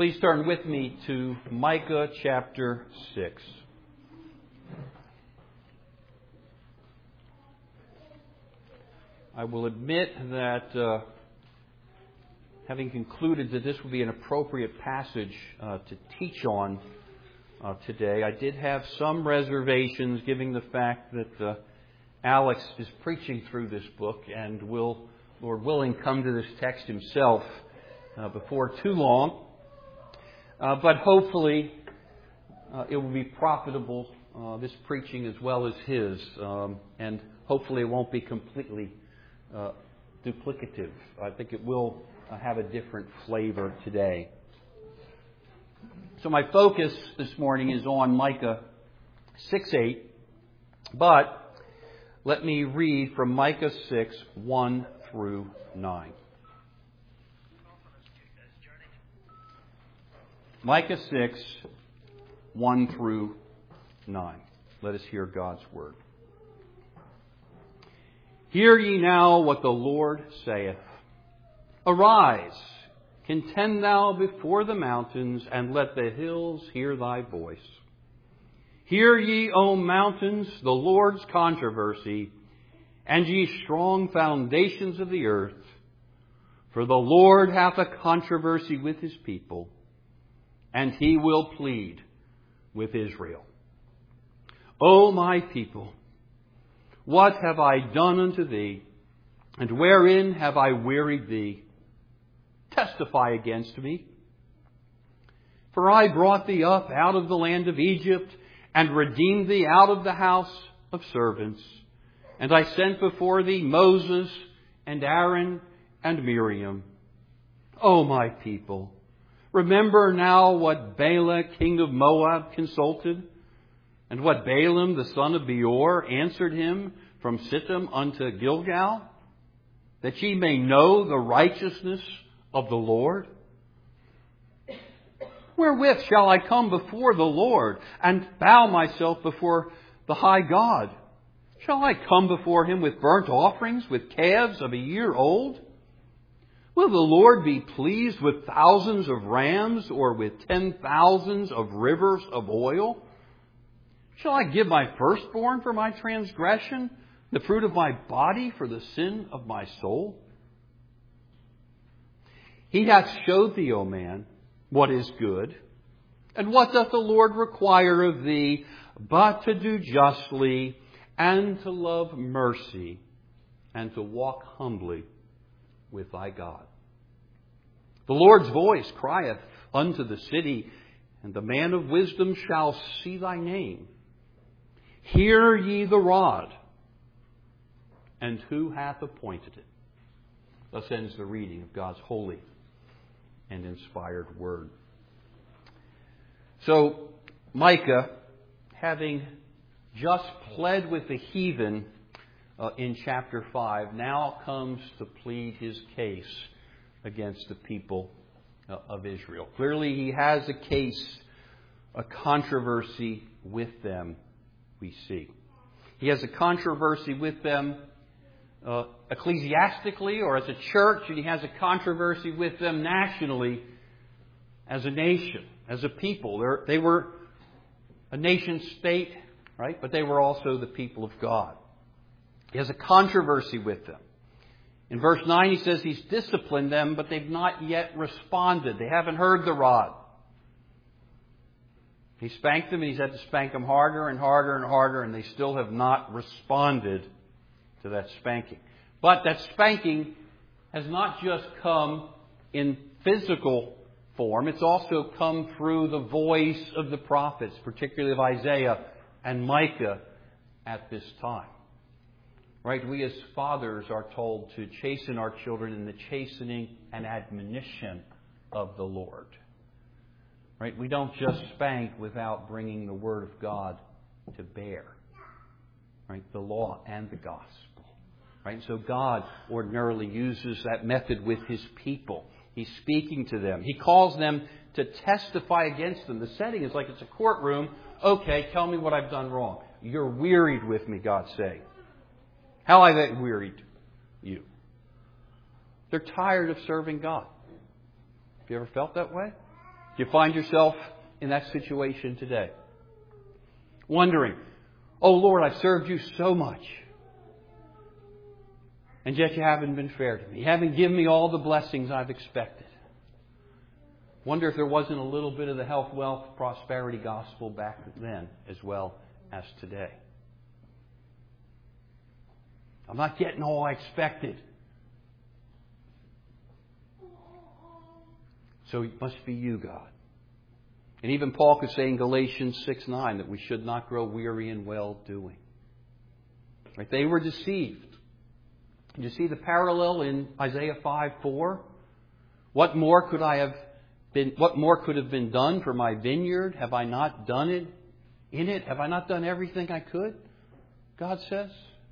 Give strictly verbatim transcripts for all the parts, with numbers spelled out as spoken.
Please turn with me to Micah chapter six. I will admit that uh, having concluded that this would be an appropriate passage uh, to teach on uh, today, I did have some reservations given the fact that uh, Alex is preaching through this book and will, Lord willing, come to this text himself uh, before too long. Uh, but hopefully uh, it will be profitable, uh, this preaching as well as his, um, and hopefully it won't be completely uh, duplicative. I think it will uh, have a different flavor today. So my focus this morning is on Micah six eight, but let me read from Micah six one through nine. Micah six, one through nine. Let us hear God's word. Hear ye now what the Lord saith. Arise, contend thou before the mountains, and let the hills hear thy voice. Hear ye, O mountains, the Lord's controversy, and ye strong foundations of the earth. For the Lord hath a controversy with his people, and he will plead with Israel. O my people, what have I done unto thee, and wherein have I wearied thee? Testify against me. For I brought thee up out of the land of Egypt, and redeemed thee out of the house of servants. And I sent before thee Moses, and Aaron, and Miriam. O my people, remember now what Balak, king of Moab, consulted, and what Balaam, the son of Beor, answered him from Sittim unto Gilgal, that ye may know the righteousness of the Lord. Wherewith shall I come before the Lord, and bow myself before the high God? Shall I come before him with burnt offerings, with calves of a year old? Will the Lord be pleased with thousands of rams, or with ten thousands of rivers of oil? Shall I give my firstborn for my transgression, the fruit of my body for the sin of my soul? He hath showed thee, O man, what is good. And what doth the Lord require of thee, but to do justly, and to love mercy, and to walk humbly with thy God. The Lord's voice crieth unto the city, and the man of wisdom shall see thy name. Hear ye the rod, and who hath appointed it? Thus ends the reading of God's holy and inspired word. So Micah, having just pled with the heathen Uh, in chapter five, now comes to plead his case against the people uh, of Israel. Clearly he has a case, a controversy with them, we see. He has a controversy with them uh, ecclesiastically or as a church, and he has a controversy with them nationally as a nation, as a people. They're, they were a nation state, right? But they were also the people of God. He has a controversy with them. In verse nine, he says he's disciplined them, but they've not yet responded. They haven't heard the rod. He spanked them, and he's had to spank them harder and harder and harder, and they still have not responded to that spanking. But that spanking has not just come in physical form. It's also come through the voice of the prophets, particularly of Isaiah and Micah at this time. Right, we as fathers are told to chasten our children in the chastening and admonition of the Lord. Right, we don't just spank without bringing the Word of God to bear. Right, the law and the gospel. Right, so God ordinarily uses that method with His people. He's speaking to them. He calls them to testify against them. The setting is like it's a courtroom. Okay, tell me what I've done wrong. You're wearied with me, God's saying. How have I wearied you? They're tired of serving God. Have you ever felt that way? Do you find yourself in that situation today? Wondering, oh Lord, I've served you so much. And yet you haven't been fair to me. You haven't given me all the blessings I've expected. Wonder if there wasn't a little bit of the health, wealth, prosperity gospel back then as well as today. I'm not getting all I expected. So it must be you, God. And even Paul could say in Galatians six nine that we should not grow weary in well-doing. Right? They were deceived. You see the parallel in Isaiah five four? What more could I have been, what more could have been done for my vineyard? Have I not done it in it? Have I not done everything I could? God says.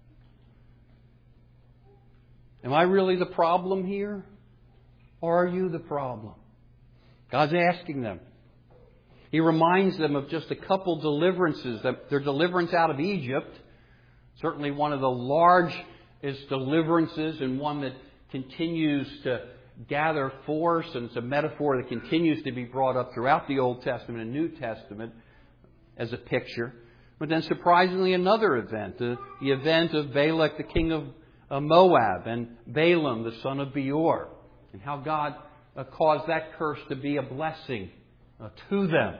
Am I really the problem here? Or are you the problem? God's asking them. He reminds them of just a couple deliverances. Their deliverance out of Egypt, certainly one of the largest deliverances and one that continues to gather force, and it's a metaphor that continues to be brought up throughout the Old Testament and New Testament as a picture. But then surprisingly another event, the, the event of Balak, the king of uh, Moab, and Balaam, the son of Beor, and how God uh, caused that curse to be a blessing uh, to them.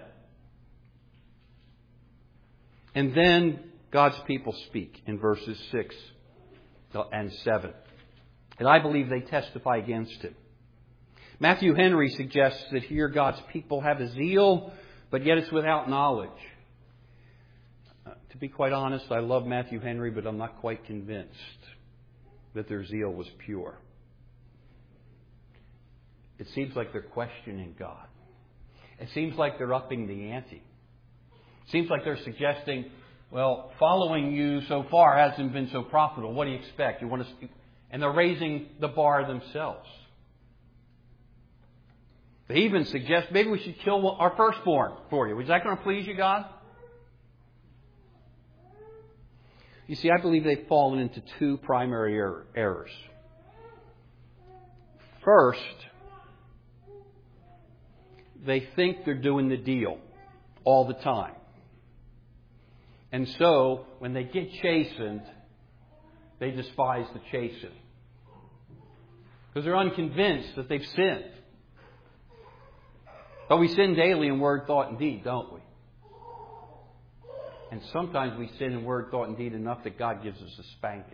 And then God's people speak in verses six and seven. And I believe they testify against him. Matthew Henry suggests that here God's people have a zeal, but yet it's without knowledge. Uh, to be quite honest, I love Matthew Henry, but I'm not quite convinced that their zeal was pure. It seems like they're questioning God. It seems like they're upping the ante. It seems like they're suggesting, well, following you so far hasn't been so profitable. What do you expect? You want to, and they're raising the bar themselves. They even suggest maybe we should kill our firstborn for you. Is that going to please you, God? You see, I believe they've fallen into two primary er- errors. First, they think they're doing the deal all the time. And so, when they get chastened, they despise the chastened. Because they're unconvinced that they've sinned. But we sin daily in word, thought, and deed, don't we? And sometimes we sin in word, thought, and deed enough that God gives us a spanking.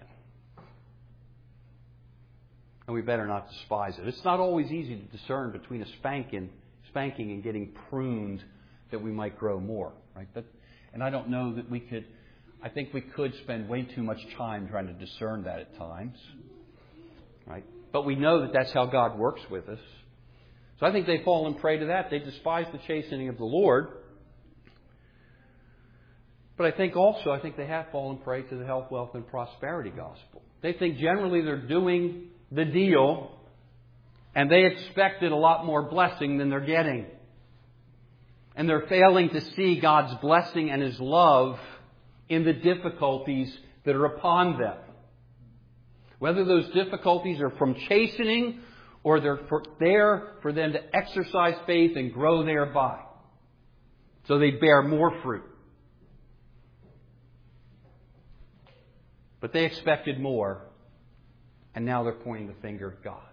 And we better not despise it. It's not always easy to discern between a spanking, spanking and getting pruned that we might grow more, right? But, and I don't know that we could, I think we could spend way too much time trying to discern that at times, right? But we know that that's how God works with us. So I think they've fallen prey to that. They despise the chastening of the Lord. But I think also, I think they have fallen prey to the health, wealth, and prosperity gospel. They think generally they're doing the deal, and they expected a lot more blessing than they're getting. And they're failing to see God's blessing and His love in the difficulties that are upon them. Whether those difficulties are from chastening or they're for, there for them to exercise faith and grow thereby, so they bear more fruit. But they expected more, and now they're pointing the finger at God.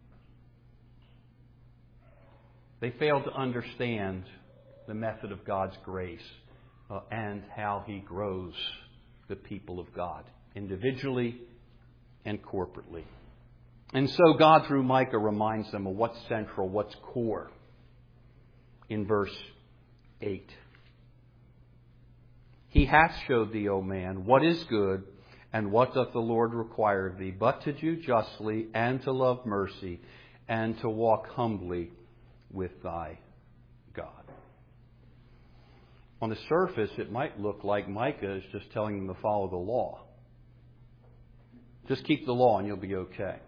They failed to understand the method of God's grace uh, and how He grows the people of God, individually and corporately. And so God, through Micah, reminds them of what's central, what's core in verse eight. He hath showed thee, O man, what is good, and what doth the Lord require of thee, but to do justly, and to love mercy, and to walk humbly with thy God. On the surface, it might look like Micah is just telling them to follow the law. Just keep the law and you'll be okay.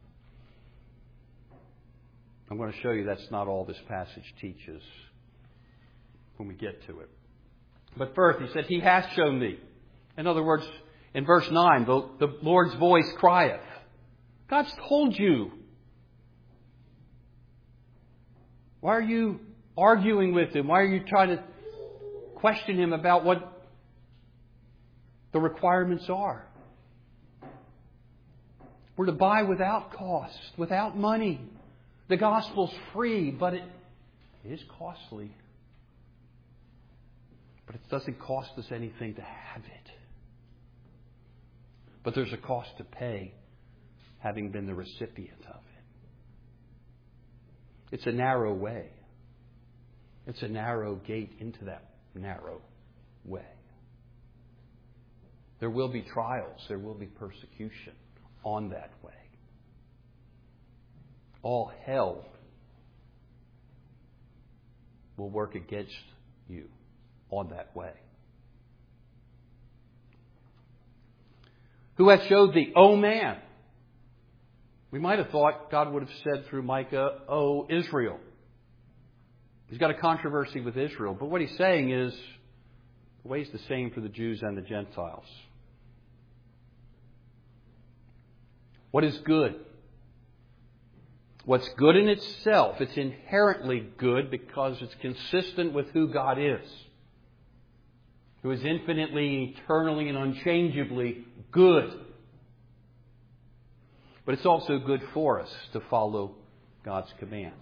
I'm going to show you that's not all this passage teaches when we get to it. But first, he said, He hath shown thee. In other words, in verse nine, the, the Lord's voice crieth. God's told you. Why are you arguing with him? Why are you trying to question him about what the requirements are? We're to buy without cost, without money. The gospel's free, but it is costly. But it doesn't cost us anything to have it. But there's a cost to pay, having been the recipient of it. It's a narrow way. It's a narrow gate into that narrow way. There will be trials. There will be persecution on that way. All hell will work against you on that way. Who hath showed thee, O man? We might have thought God would have said through Micah, O Israel. He's got a controversy with Israel. But what he's saying is, the way's the same for the Jews and the Gentiles. What is good? What's good in itself, it's inherently good because it's consistent with who God is. Who is infinitely, eternally, and unchangeably good. But it's also good for us to follow God's commands.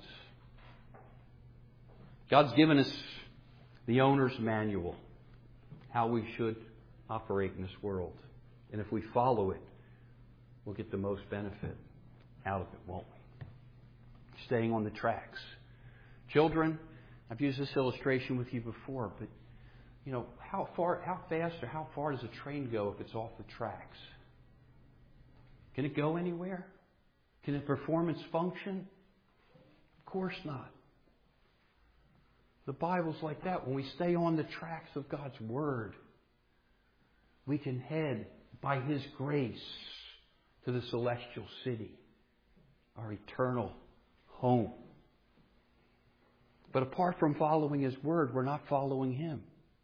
God's given us the owner's manual, how we should operate in this world. And if we follow it, we'll get the most benefit out of it, won't we? Staying on the tracks. Children, I've used this illustration with you before, but you know, how far, how fast or how far does a train go if it's off the tracks? Can it go anywhere? Can it perform its function? Of course not. The Bible's like that. When we stay on the tracks of God's Word, we can head by His grace to the celestial city, our eternal home. But apart from following His Word, we're not following Him.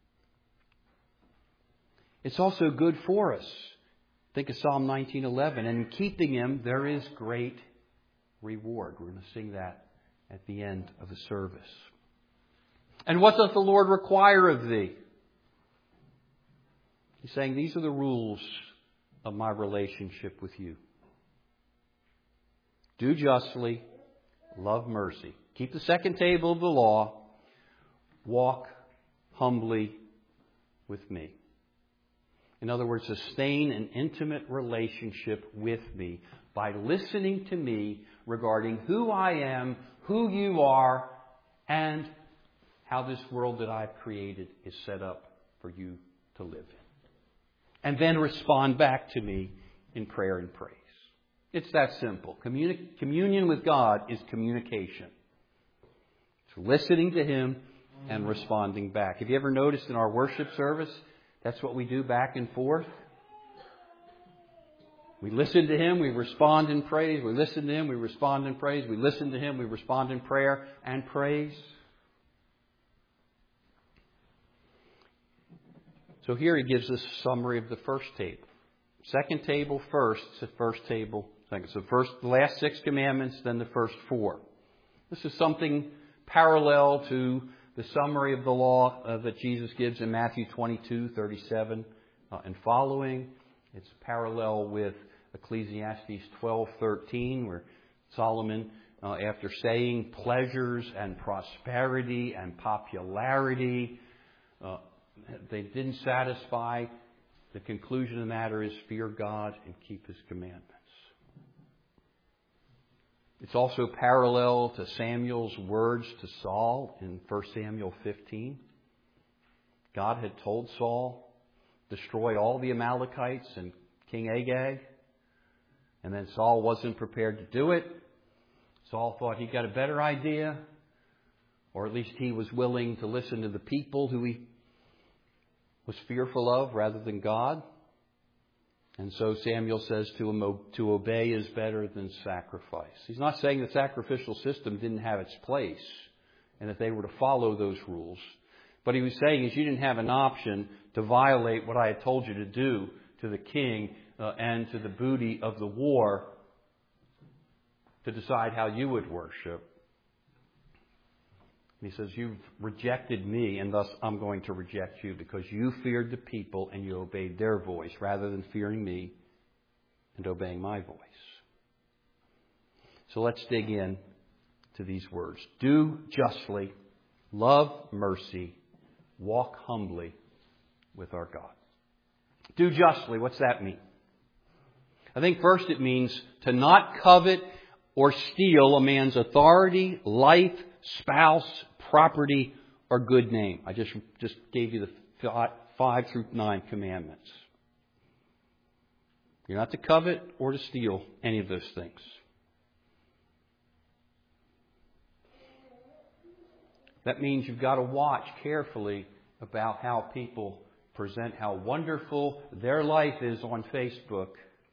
It's also good for us. Think of Psalm nineteen eleven. And in keeping Him, there is great reward. We're going to sing that at the end of the service. And what doth the Lord require of thee? He's saying, these are the rules of my relationship with you. Do justly, love mercy. Keep the second table of the law. Walk humbly with me. In other words, sustain an intimate relationship with me by listening to me regarding who I am, who you are, and how this world that I've created is set up for you to live in. And then respond back to me in prayer and praise. It's that simple. Communi- communion with God is communication. It's listening to Him and responding back. Have you ever noticed in our worship service, that's what we do back and forth? We listen to Him, we respond in praise. We listen to Him, we respond in praise. We listen to Him, we respond in prayer and praise. So here he gives us a summary of the first table. Second table first, the first table second. So first, the last six commandments, then the first four. This is something parallel to the summary of the law uh, that Jesus gives in Matthew twenty-two, thirty-seven uh, and following. It's parallel with Ecclesiastes twelve, thirteen, where Solomon, uh, after saying pleasures and prosperity and popularity, uh, they didn't satisfy. The conclusion of the matter is fear God and keep His commandments. It's also parallel to Samuel's words to Saul in First Samuel fifteen. God had told Saul, destroy all the Amalekites and King Agag. And then Saul wasn't prepared to do it. Saul thought he got a better idea. Or at least he was willing to listen to the people who he was fearful of rather than God. And so Samuel says to him, to obey is better than sacrifice. He's not saying the sacrificial system didn't have its place and that they were to follow those rules. But he was saying is you didn't have an option to violate what I had told you to do to the king uh, and to the booty of the war to decide how you would worship. And he says, you've rejected me, and thus I'm going to reject you because you feared the people and you obeyed their voice rather than fearing me and obeying my voice. So let's dig in to these words. Do justly, love mercy, walk humbly with our God. Do justly, what's that mean? I think first it means to not covet or steal a man's authority, life, spouse, property, or good name. I just, just gave you the five through nine commandments. You're not to covet or to steal any of those things. That means you've got to watch carefully about how people present how wonderful their life is on Facebook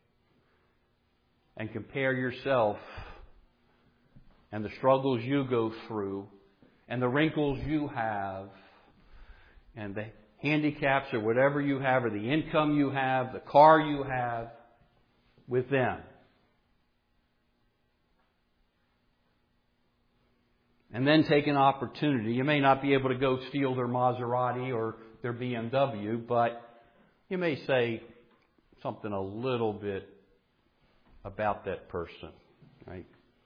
and compare yourself and the struggles you go through and the wrinkles you have and the handicaps or whatever you have or the income you have, the car you have with them. And then take an opportunity. You may not be able to go steal their Maserati or their B M W, but you may say something a little bit about that person, right?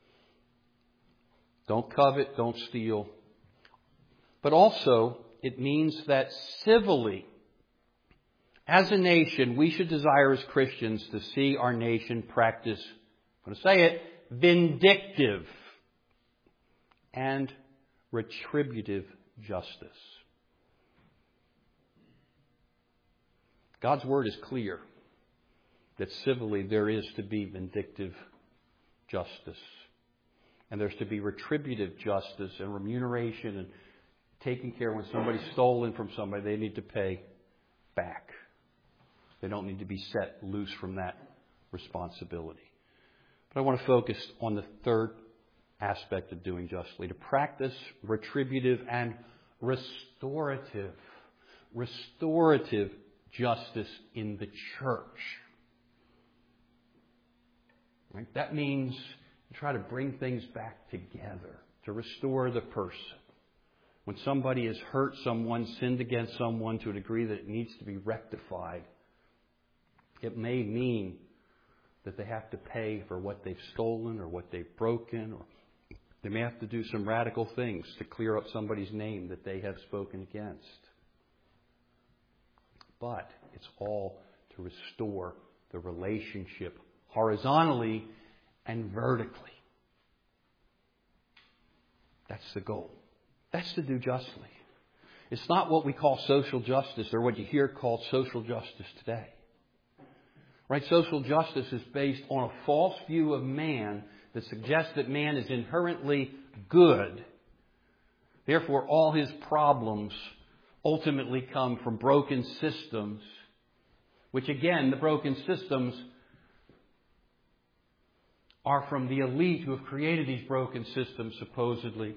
Don't covet, don't steal. But also, it means that civilly, as a nation, we should desire as Christians to see our nation practice, I'm going to say it, vindictive and retributive justice. God's word is clear that civilly there is to be vindictive justice. And there's to be retributive justice and remuneration and taking care when somebody's stolen from somebody, they need to pay back. They don't need to be set loose from that responsibility. But I want to focus on the third aspect of doing justly, to practice retributive and restorative, restorative justice in the church. Right? That means to try to bring things back together, to restore the person. When somebody has hurt someone, sinned against someone to a degree that it needs to be rectified, it may mean that they have to pay for what they've stolen or what they've broken, or they may have to do some radical things to clear up somebody's name that they have spoken against. But it's all to restore the relationship horizontally and vertically. That's the goal. That's to do justly. It's not what we call social justice or what you hear called social justice today. Right? Social justice is based on a false view of man that suggests that man is inherently good. Therefore, all his problems ultimately come from broken systems, which again, the broken systems are from the elite who have created these broken systems, supposedly.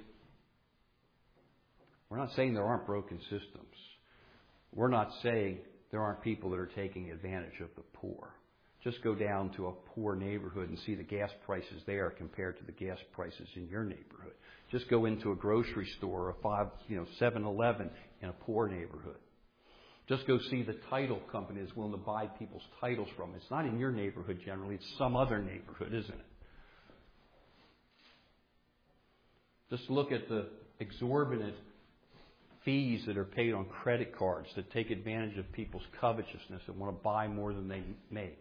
We're not saying there aren't broken systems. We're not saying there aren't people that are taking advantage of the poor. Just go down to a poor neighborhood and see the gas prices there compared to the gas prices in your neighborhood. Just go into a grocery store or a five, you know, seven eleven in a poor neighborhood. Just go see the title company that's willing to buy people's titles from. It's not in your neighborhood generally. It's some other neighborhood, isn't it? Just look at the exorbitant fees that are paid on credit cards that take advantage of people's covetousness and want to buy more than they make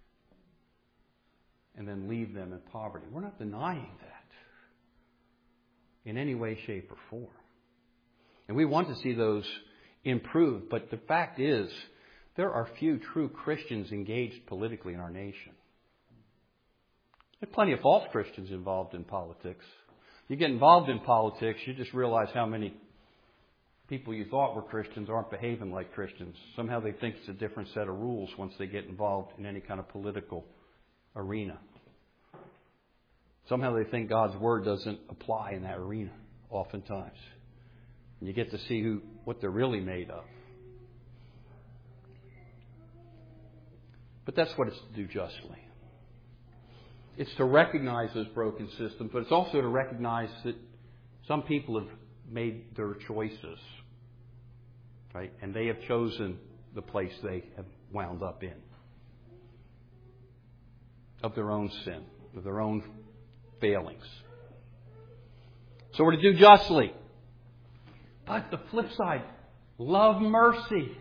and then leave them in poverty. We're not denying that in any way, shape, or form. And we want to see those improved. But the fact is, there are few true Christians engaged politically in our nation. There are plenty of false Christians involved in politics. You get involved in politics, you just realize how many people you thought were Christians aren't behaving like Christians. Somehow they think it's a different set of rules once they get involved in any kind of political arena. Somehow they think God's Word doesn't apply in that arena, oftentimes. And you get to see who what they're really made of. But that's what it's to do justly. It's to recognize those broken systems, but it's also to recognize that some people have made their choices, right? And they have chosen the place they have wound up in, of their own sin, of their own failings. So we're to do justly. But the flip side, love mercy.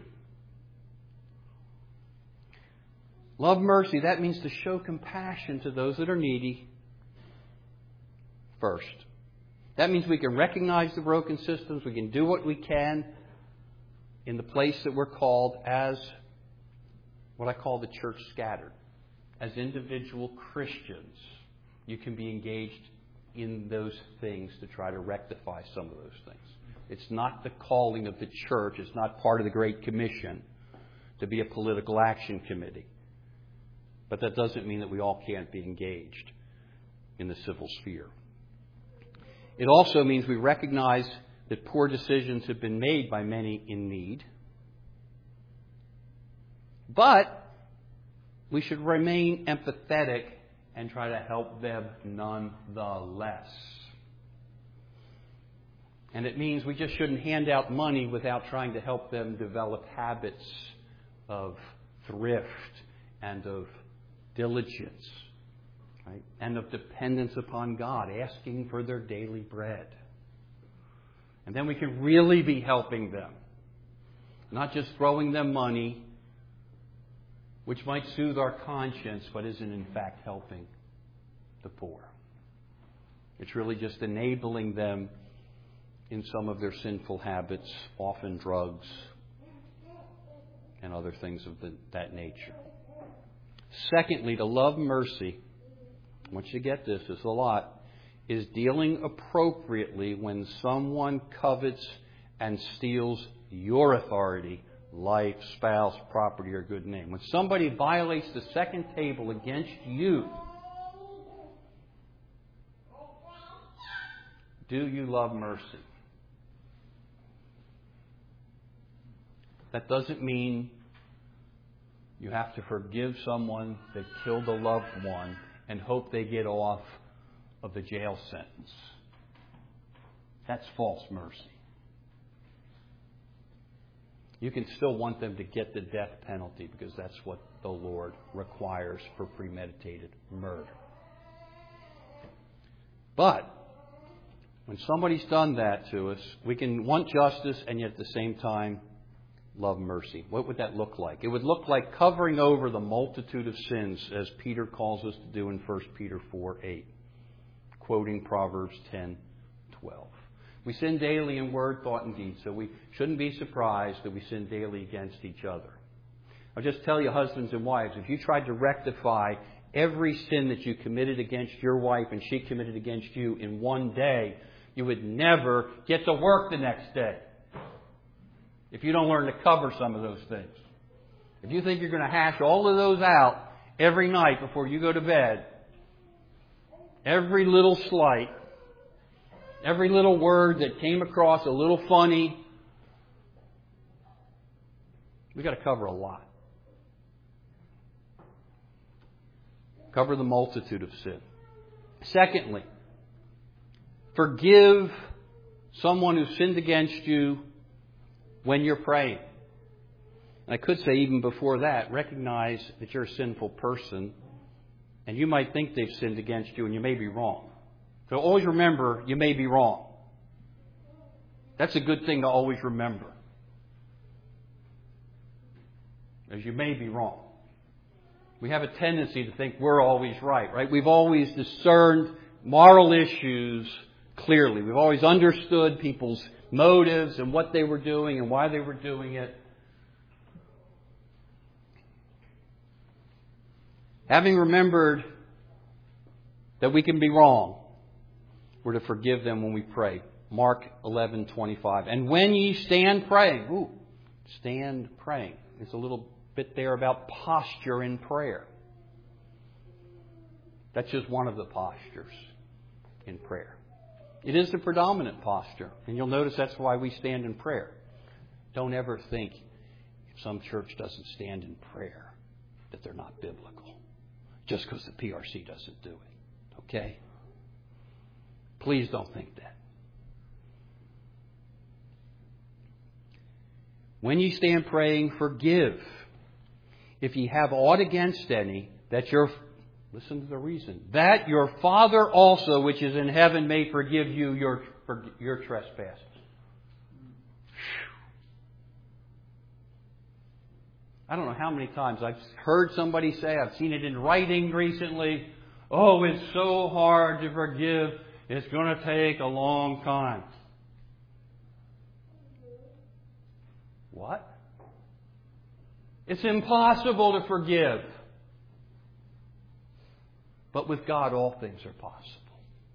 Love mercy, that means to show compassion to those that are needy first. That means we can recognize the broken systems. We can do what we can in the place that we're called as what I call the church scattered. As individual Christians, you can be engaged in those things to try to rectify some of those things. It's not the calling of the church. It's not part of the Great Commission to be a political action committee. But that doesn't mean that we all can't be engaged in the civil sphere. It also means we recognize that poor decisions have been made by many in need. But we should remain empathetic and try to help them nonetheless. And it means we just shouldn't hand out money without trying to help them develop habits of thrift and of diligence, right? And of dependence upon God, asking for their daily bread. And then we can really be helping them, not just throwing them money, which might soothe our conscience, but isn't in fact helping the poor. It's really just enabling them in some of their sinful habits, often drugs and other things of the, that nature. Secondly, to love mercy, I want you to get this, it's a lot, is dealing appropriately when someone covets and steals your authority, life, spouse, property, or good name. When somebody violates the second table against you, do you love mercy? That doesn't mean you have to forgive someone that killed a loved one and hope they get off of the jail sentence. That's false mercy. You can still want them to get the death penalty because that's what the Lord requires for premeditated murder. But when somebody's done that to us, we can want justice and yet at the same time love mercy. What would that look like? It would look like covering over the multitude of sins, as Peter calls us to do in First Peter four eight, quoting Proverbs ten twelve. We sin daily in word, thought, and deed, so we shouldn't be surprised that we sin daily against each other. I'll just tell you, husbands and wives, if you tried to rectify every sin that you committed against your wife and she committed against you in one day, you would never get to work the next day if you don't learn to cover some of those things. If you think you're going to hash all of those out every night before you go to bed, every little slight, every little word that came across a little funny, we've got to cover a lot. Cover the multitude of sin. Secondly, forgive someone who sinned against you when you're praying. And I could say even before that, recognize that you're a sinful person and you might think they've sinned against you and you may be wrong. So always remember, you may be wrong. That's a good thing to always remember. As you may be wrong. We have a tendency to think we're always right, right? We've always discerned moral issues clearly. We've always understood people's motives and what they were doing and why they were doing it. Having remembered that we can be wrong, we're to forgive them when we pray. Mark eleven twenty-five. And when ye stand praying, ooh, stand praying. There's a little bit there about posture in prayer. That's just one of the postures in prayer. It is the predominant posture. And you'll notice that's why we stand in prayer. Don't ever think if some church doesn't stand in prayer that they're not biblical. Just because the P R C doesn't do it. Okay? Please don't think that. When ye stand praying, forgive. If ye have aught against any, that your, listen to the reason, that your Father also, which is in heaven, may forgive you your, for, your trespasses. I don't know how many times I've heard somebody say, I've seen it in writing recently, oh, it's so hard to forgive, it's going to take a long time. What? It's impossible to forgive. But with God, all things are possible.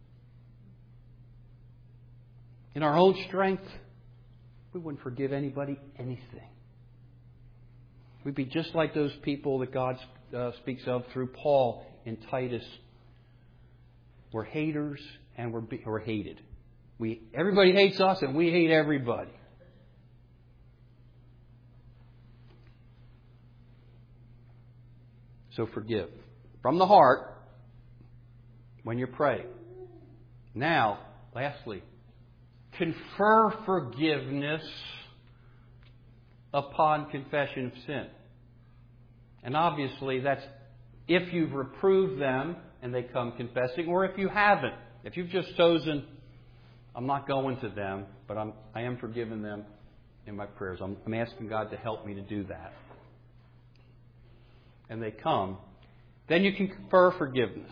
In our own strength, we wouldn't forgive anybody anything. We'd be just like those people that God uh, speaks of through Paul in Titus. We're haters and we're, be, we're hated. We, everybody hates us and we hate everybody. So forgive. From the heart, when you pray. Now, lastly, confer forgiveness upon confession of sin. And obviously that's if you've reproved them and they come confessing, or if you haven't. If you've just chosen, I'm not going to them, but I'm, I am forgiving them in my prayers. I'm, I'm asking God to help me to do that. And they come, then you can confer forgiveness.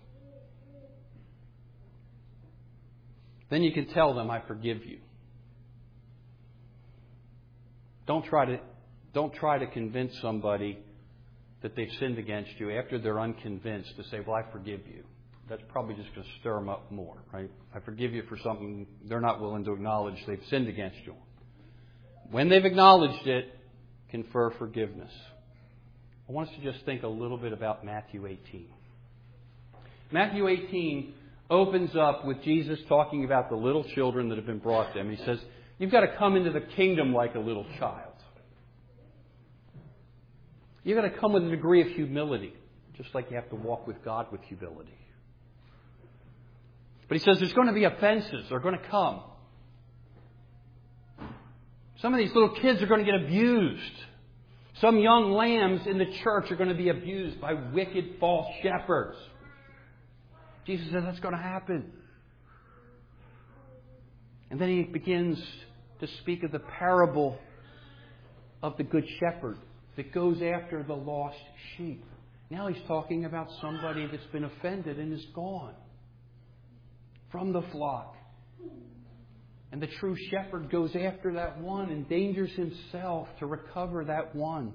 Then you can tell them, I forgive you. Don't try to, don't try to convince somebody that they've sinned against you after they're unconvinced to say, well, I forgive you. That's probably just going to stir them up more, right? I forgive you for something they're not willing to acknowledge they've sinned against you. When they've acknowledged it, confer forgiveness. I want us to just think a little bit about Matthew eighteen. Matthew eighteen opens up with Jesus talking about the little children that have been brought to him. He says, you've got to come into the kingdom like a little child. You've got to come with a degree of humility, just like you have to walk with God with humility. But he says there's going to be offenses. They're going to come. Some of these little kids are going to get abused. Some young lambs in the church are going to be abused by wicked false shepherds. Jesus says that's going to happen. And then he begins to speak of the parable of the good shepherd that goes after the lost sheep. Now he's talking about somebody that's been offended and is gone from the flock. And the true shepherd goes after that one, endangers himself to recover that one.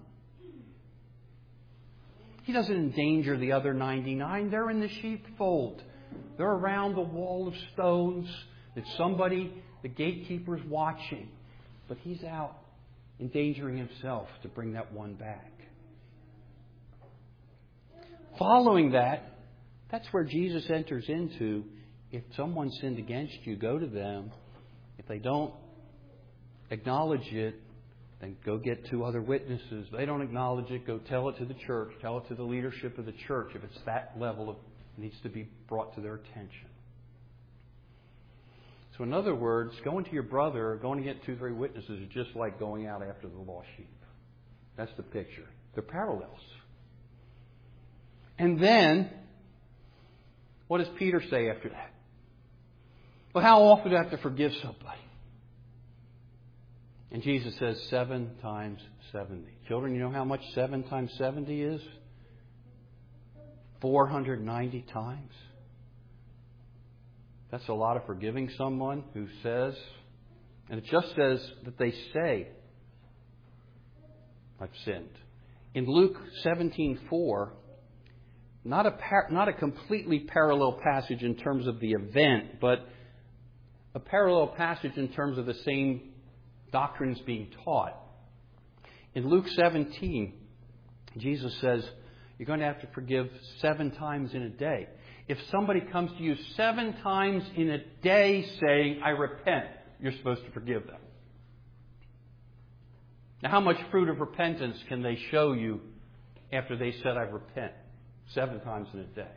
He doesn't endanger the other ninety-nine. They're in the sheepfold. They're around the wall of stones that somebody, the gatekeeper's watching. But he's out endangering himself to bring that one back. Following that, that's where Jesus enters into, if someone sinned against you, go to them. If they don't acknowledge it, then go get two other witnesses. They don't acknowledge it, go tell it to the church. Tell it to the leadership of the church if it's that level of needs to be brought to their attention. So in other words, going to your brother or going to get two, three witnesses is just like going out after the lost sheep. That's the picture. They're parallels. And then, what does Peter say after that? Well, how often do I have to forgive somebody? And Jesus says seven times seventy. Children, you know how much seven times seventy is? four hundred ninety times. That's a lot of forgiving someone who says, and it just says that they say, I've sinned. In Luke seventeen four, not a par- not a completely parallel passage in terms of the event, but a parallel passage in terms of the same doctrines being taught. In Luke seventeen, Jesus says, you're going to have to forgive seven times in a day. If somebody comes to you seven times in a day saying, I repent, you're supposed to forgive them. Now, how much fruit of repentance can they show you after they said, I repent? Seven times in a day.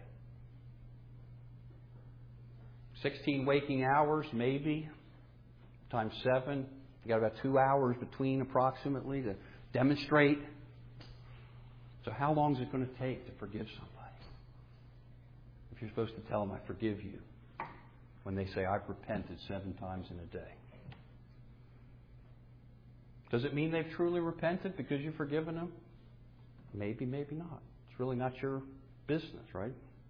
sixteen waking hours, maybe, times seven. You got about two hours between approximately to demonstrate. So how long is it going to take to forgive somebody? If you're supposed to tell them, I forgive you, when they say, I've repented seven times in a day. Does it mean they've truly repented because you've forgiven them? Maybe, maybe not. It's really not your business, right?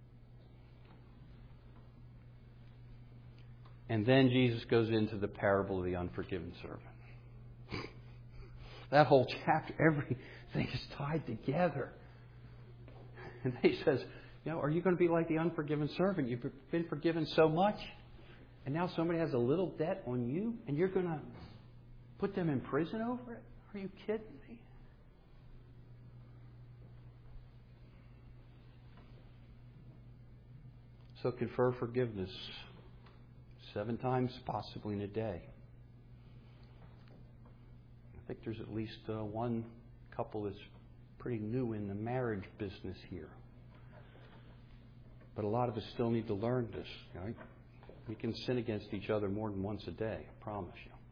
And then Jesus goes into the parable of the unforgiven servant. That whole chapter, everything is tied together. And he says, you know, are you going to be like the unforgiven servant? You've been forgiven so much, and now somebody has a little debt on you, and you're going to put them in prison over it? Are you kidding me? So confer forgiveness seven times, possibly in a day. I think there's at least uh, one couple that's pretty new in the marriage business here. But a lot of us still need to learn this. Right? We can sin against each other more than once a day, I promise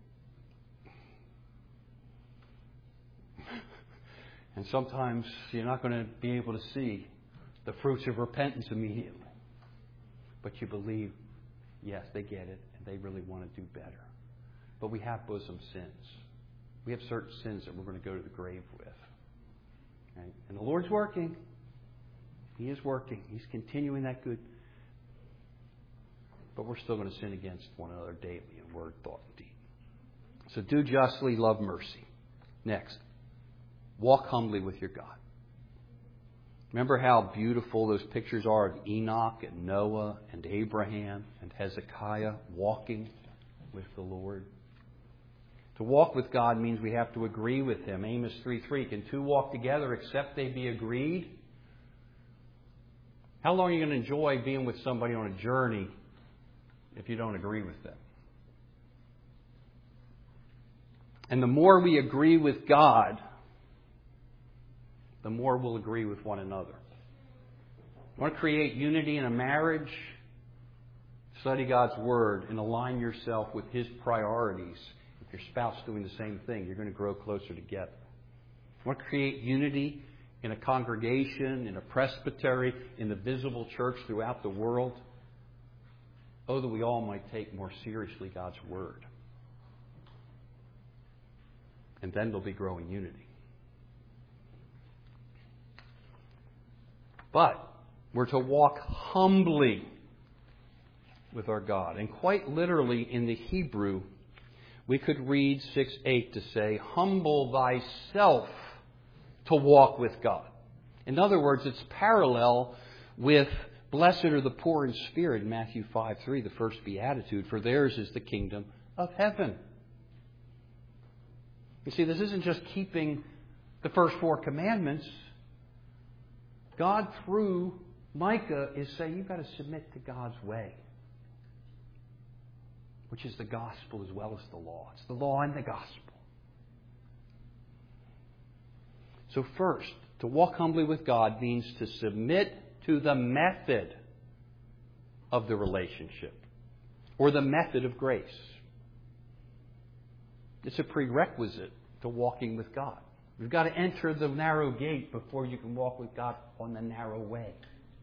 you. And sometimes you're not going to be able to see the fruits of repentance immediately. But you believe, yes, they get it, and they really want to do better. But we have bosom sins. We have certain sins that we're going to go to the grave with. Right? And the Lord's working. He is working. He's continuing that good. But we're still going to sin against one another daily in word, thought, and deed. So do justly, love mercy. Next, walk humbly with your God. Remember how beautiful those pictures are of Enoch and Noah and Abraham and Hezekiah walking with the Lord? To walk with God means we have to agree with Him. Amos three three, can two walk together except they be agreed? How long are you going to enjoy being with somebody on a journey if you don't agree with them? And the more we agree with God, the more we'll agree with one another. You want to create unity in a marriage? Study God's Word and align yourself with His priorities. If your spouse is doing the same thing, you're going to grow closer together. You want to create unity in a congregation, in a presbytery, in the visible church throughout the world? Oh, that we all might take more seriously God's Word. And then there'll be growing unity. But we're to walk humbly with our God. And quite literally in the Hebrew, we could read six eight to say, humble thyself to walk with God. In other words, it's parallel with blessed are the poor in spirit in Matthew five three, the first beatitude, for theirs is the kingdom of heaven. You see, this isn't just keeping the first four commandments. God, through Micah, is saying you've got to submit to God's way, which is the gospel as well as the law. It's the law and the gospel. So first, to walk humbly with God means to submit to the method of the relationship or the method of grace. It's a prerequisite to walking with God. You've got to enter the narrow gate before you can walk with God on the narrow way.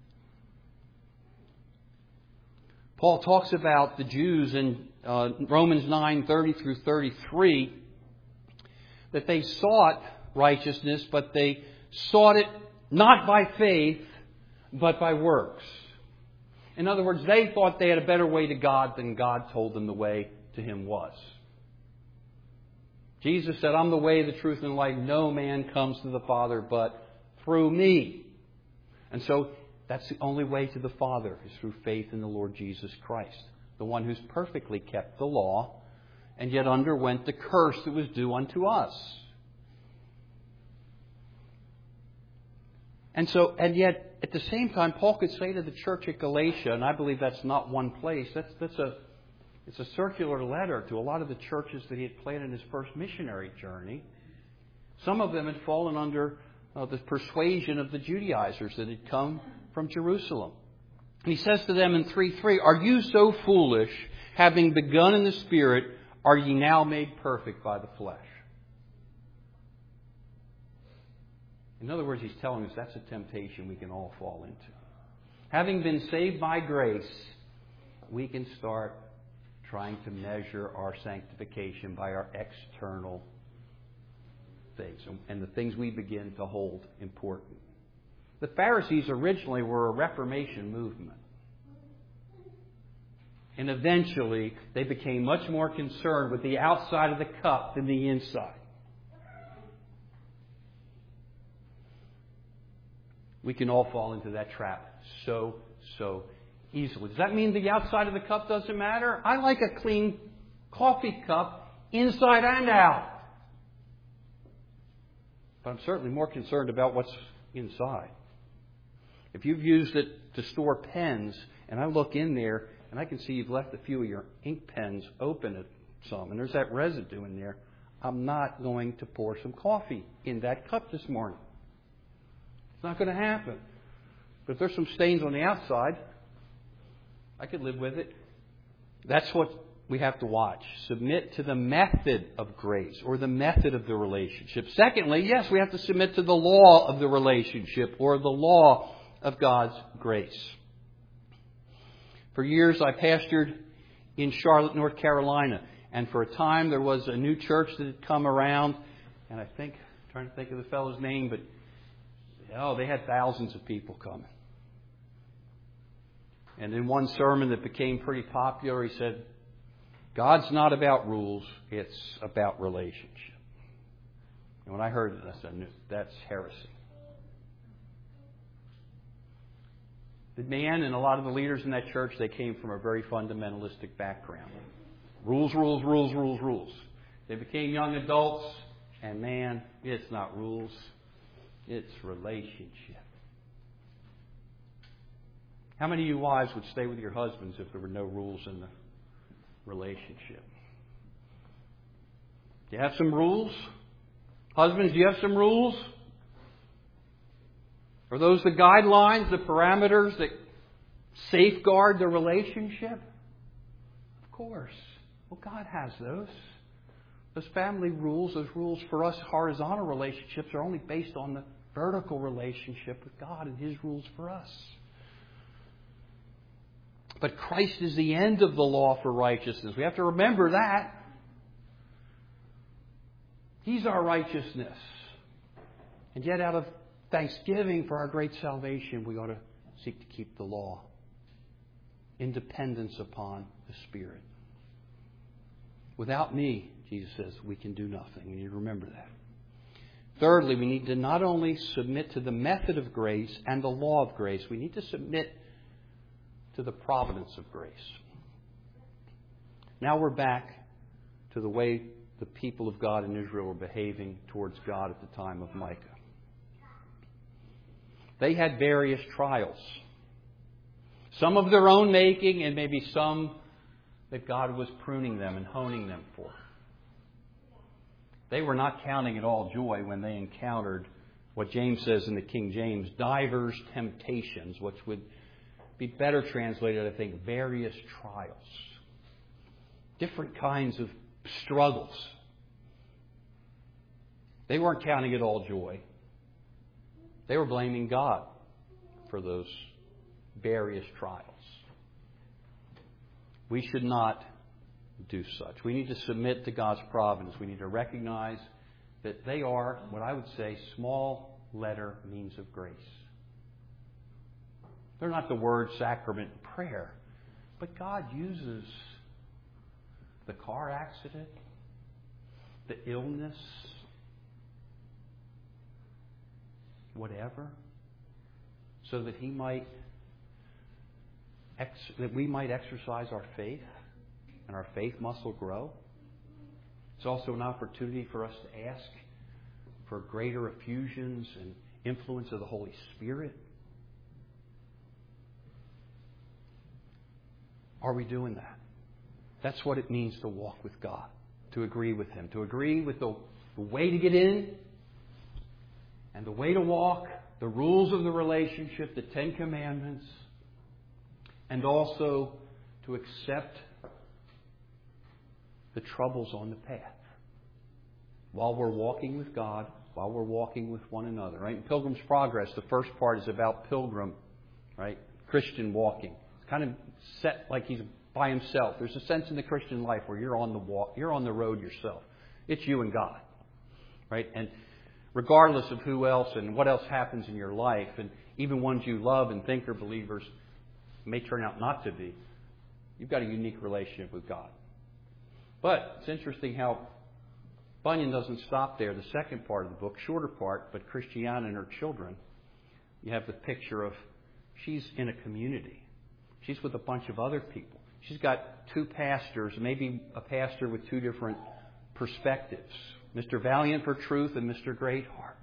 Paul talks about the Jews in uh, Romans nine thirty through thirty-three that they sought righteousness, but they sought it not by faith, but by works. In other words, they thought they had a better way to God than God told them the way to Him was. Jesus said, I'm the way, the truth, and the life. No man comes to the Father but through me. And so that's the only way to the Father, is through faith in the Lord Jesus Christ, the one who's perfectly kept the law and yet underwent the curse that was due unto us. And so, and yet, at the same time, Paul could say to the church at Galatia, and I believe that's not one place, that's, that's a, it's a circular letter to a lot of the churches that he had planted in his first missionary journey. Some of them had fallen under uh, the persuasion of the Judaizers that had come from Jerusalem. And he says to them in three three, are you so foolish, having begun in the Spirit, are ye now made perfect by the flesh. In other words, he's telling us that's a temptation we can all fall into. Having been saved by grace, we can start trying to measure our sanctification by our external things and the things we begin to hold important. The Pharisees originally were a Reformation movement. And eventually, they became much more concerned with the outside of the cup than the inside. We can all fall into that trap so, so easily. Does that mean the outside of the cup doesn't matter? I like a clean coffee cup inside and out. But I'm certainly more concerned about what's inside. If you've used it to store pens, and I look in there, and I can see you've left a few of your ink pens open at some, and there's that residue in there, I'm not going to pour some coffee in that cup this morning. It's not going to happen. But if there's some stains on the outside, I could live with it. That's what we have to watch. Submit to the method of grace or the method of the relationship. Secondly, yes, we have to submit to the law of the relationship or the law of God's grace. For years I pastored in Charlotte, North Carolina. And for a time there was a new church that had come around. And I think, I'm trying to think of the fellow's name, but oh, they had thousands of people coming. And in one sermon that became pretty popular, he said, God's not about rules, it's about relationship. And when I heard it, I said, that's heresy. The man and a lot of the leaders in that church, they came from a very fundamentalistic background. Rules, rules, rules, rules, rules. They became young adults, and man, it's not rules, it's relationship. How many of you wives would stay with your husbands if there were no rules in the relationship? Do you have some rules? Husbands, do you have some rules? Are those the guidelines, the parameters that safeguard the relationship? Of course. Well, God has those. Those family rules, those rules for us horizontal relationships are only based on the vertical relationship with God and His rules for us. But Christ is the end of the law for righteousness. We have to remember that. He's our righteousness. And yet out of thanksgiving for our great salvation, we ought to seek to keep the law. Independence upon the Spirit. Without me, Jesus says, we can do nothing. We need to remember that. Thirdly, we need to not only submit to the method of grace and the law of grace, we need to submit to the providence of grace. Now we're back to the way the people of God in Israel were behaving towards God at the time of Micah. They had various trials. Some of their own making and maybe some that God was pruning them and honing them for. They were not counting it all joy when they encountered what James says in the King James, divers temptations, which would be better translated, I think, various trials. Different kinds of struggles. They weren't counting it all joy. They were blaming God for those various trials. We should not do such. We need to submit to God's providence. We need to recognize that they are, what I would say, small letter means of grace. They're not the word, sacrament, prayer. But God uses the car accident, the illness, whatever, so that He might, ex- that we might exercise our faith and our faith muscle grow. It's also an opportunity for us to ask for greater effusions and influence of the Holy Spirit. Are we doing that? That's what it means to walk with God, to agree with Him, to agree with the, the way to get in and the way to walk, the rules of the relationship, the Ten Commandments, and also to accept the troubles on the path. While we're walking with God, while we're walking with one another. Right? In Pilgrim's Progress, the first part is about Pilgrim, right? Christian walking. It's kind of set like he's by himself. There's a sense in the Christian life where you're on the walk, you're on the road yourself. It's you and God. Right? And regardless of who else and what else happens in your life, and even ones you love and think are believers may turn out not to be, you've got a unique relationship with God. But it's interesting how Bunyan doesn't stop there. The second part of the book, shorter part, but Christiana and her children, you have the picture of she's in a community. She's with a bunch of other people. She's got two pastors, maybe a pastor with two different perspectives. Mister Valiant for Truth and Mister Greatheart.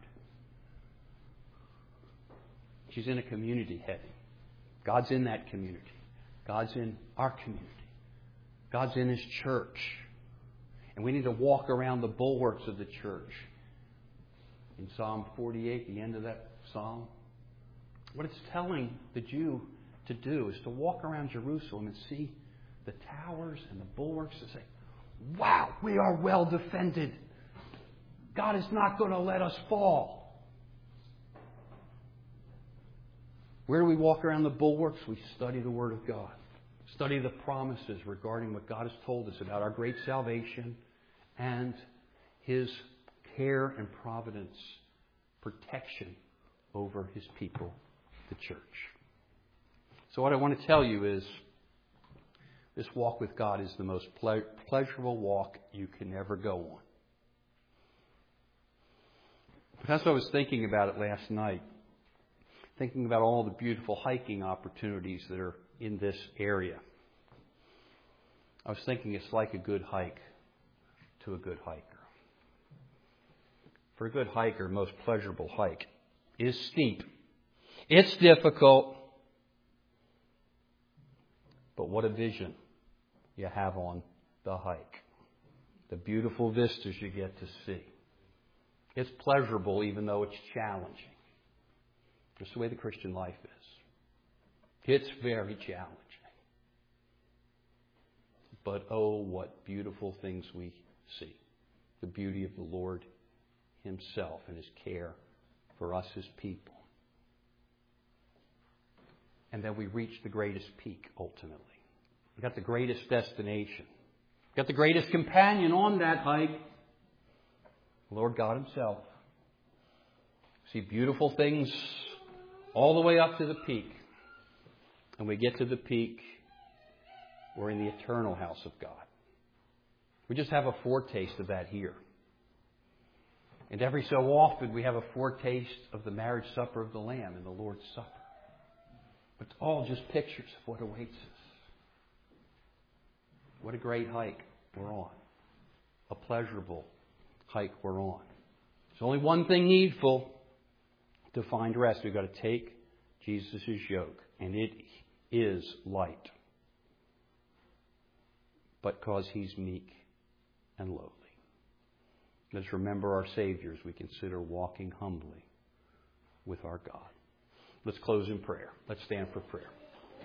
She's in a community heading. God's in that community. God's in our community. God's in His church. And we need to walk around the bulwarks of the church. In Psalm forty-eight, the end of that psalm, what it's telling the Jew to do is to walk around Jerusalem and see the towers and the bulwarks and say, wow, we are well defended. God is not going to let us fall. Where do we walk around the bulwarks? We study the Word of God. Study the promises regarding what God has told us about our great salvation and His care and providence, protection over His people, the church. So what I want to tell you is this walk with God is the most ple- pleasurable walk you can ever go on. But as I was thinking about it last night, thinking about all the beautiful hiking opportunities that are in this area, I was thinking it's like a good hike to a good hiker. For a good hiker, most pleasurable hike is steep. It's difficult. But what a vision you have on the hike. The beautiful vistas you get to see. It's pleasurable even though it's challenging. Just the way the Christian life is. It's very challenging. But oh, what beautiful things we see. The beauty of the Lord Himself and His care for us, His people. And then we reach the greatest peak ultimately. We've got the greatest destination. We've got the greatest companion on that hike. The Lord God Himself. See beautiful things all the way up to the peak. And we get to the peak, we're in the eternal house of God. We just have a foretaste of that here. And every so often we have a foretaste of the marriage supper of the Lamb and the Lord's Supper. But it's all just pictures of what awaits us. What a great hike we're on. A pleasurable hike we're on. There's only one thing needful to find rest. We've got to take Jesus' yoke. And it is light. But because He's meek and lowly. Let's remember our Savior as we consider walking humbly with our God. Let's close in prayer. Let's stand for prayer.